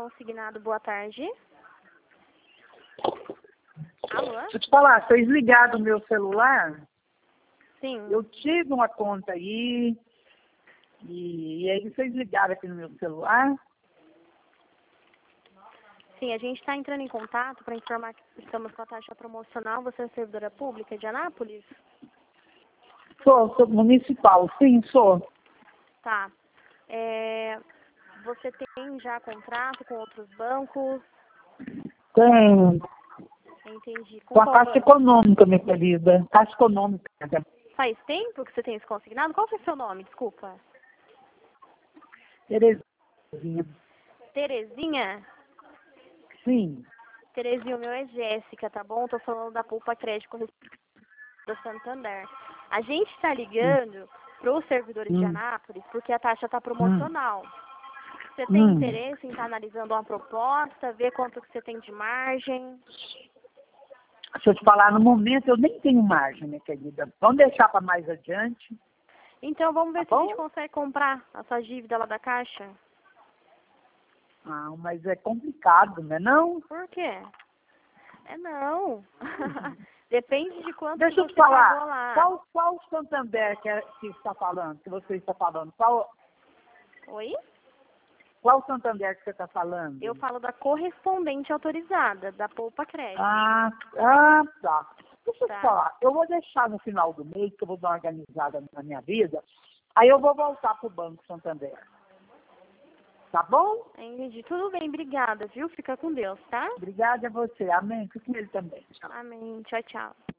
consignado. Boa tarde. Alô? Deixa eu te falar, vocês ligaram o meu celular? Sim. Eu tive uma conta aí, e aí vocês ligaram aqui no meu celular? Sim, a gente está entrando em contato para informar que estamos com a taxa promocional. Você é servidora pública de Anápolis? Sou municipal, sim, sou. Tá. Você tem já contrato com outros bancos? Tem Entendi. com a qual Caixa banco? Econômica, minha querida. Caixa Econômica. Faz tempo que você tem isso consignado? Qual que é o seu nome? Desculpa. Terezinha. Terezinha? Sim. Terezinha, o meu é Jéssica, tá bom? Tô falando da Poupa Crédito do Santander. A gente está ligando para os servidores de Anápolis porque a taxa está promocional. Você tem interesse em estar analisando uma proposta, ver quanto que você tem de margem? Deixa eu te falar, no momento eu nem tenho margem, minha querida. Vamos deixar para mais adiante. Então vamos ver Tá se a bom? gente consegue comprar a sua dívida lá da Caixa. Ah, mas é complicado, né não? Por quê? Não. Depende de quanto Deixa eu você te pagou falar, lá. qual Santander que está falando, que você está falando? Qual Santander que você está falando? Eu falo da correspondente autorizada, da Poupa Crédito. Tá. Deixa eu te Tá. falar, eu vou deixar no final do mês, que eu vou dar uma organizada na minha vida, aí eu vou voltar para o Banco Santander. Tá bom? Entendi. Tudo bem, obrigada, viu? Fica com Deus, tá? Obrigada a você. Amém. Fique com ele também. Tchau. Amém. Tchau, tchau.